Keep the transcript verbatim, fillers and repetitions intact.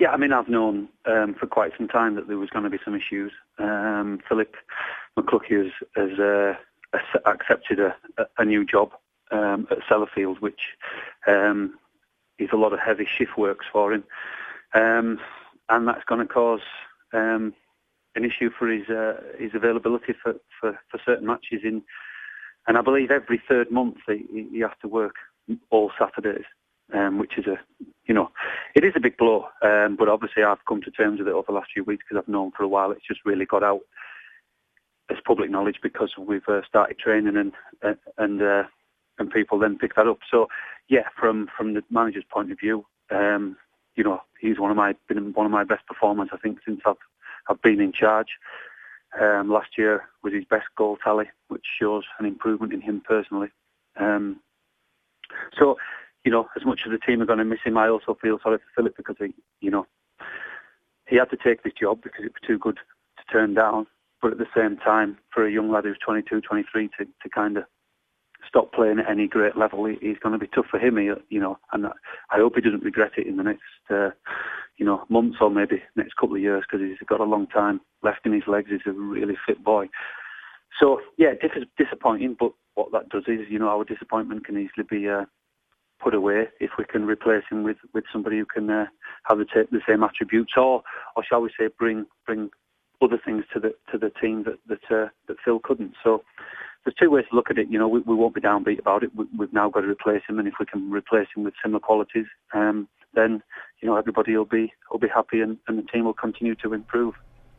Yeah, I mean, I've known um, for quite some time that there was going to be some issues. Um, Philip McCluskey has, has uh, accepted a, a new job um, at Sellafield, which um, is a lot of heavy shift works for him, um, and that's going to cause um, an issue for his uh, his availability for, for, for certain matches in. And I believe every third month he, he has to work all Saturdays, um, which is a, you know, it is a big blow. Um, but obviously I've come to terms with it over the last few weeks because I've known for a while. It's just really got out as public knowledge because we've uh, started training and uh, and uh, and people then pick that up. So yeah, from from the manager's point of view, um, you know, he's one of my been one of my best performers I think since I've I've been in charge. Um, last year was his best goal tally, which shows an improvement in him personally. Um, so, you know, as much as the team are going to miss him, I also feel sorry for Philip because he, you know, he had to take this job because it was too good to turn down. But at the same time, for a young lad who's twenty-two, twenty-three, to, to kind of stop playing at any great level, he, he's going to be tough for him, you know, and I hope he doesn't regret it in the next, uh, you know, months or maybe next couple of years because he's got a long time left in his legs. He's a really fit boy. So, yeah, it's disappointing, but what that does is, you know, our disappointment can easily be uh, put away if we can replace him with, with somebody who can uh, have the, t- the same attributes or, or shall we say, bring bring other things to the to the team that that, uh, that Phil couldn't. So there's two ways to look at it. You know, we, we won't be downbeat about it. We, we've now got to replace him, and if we can replace him with similar qualities, um, then, you know, everybody will be will be happy and, and the team will continue to improve.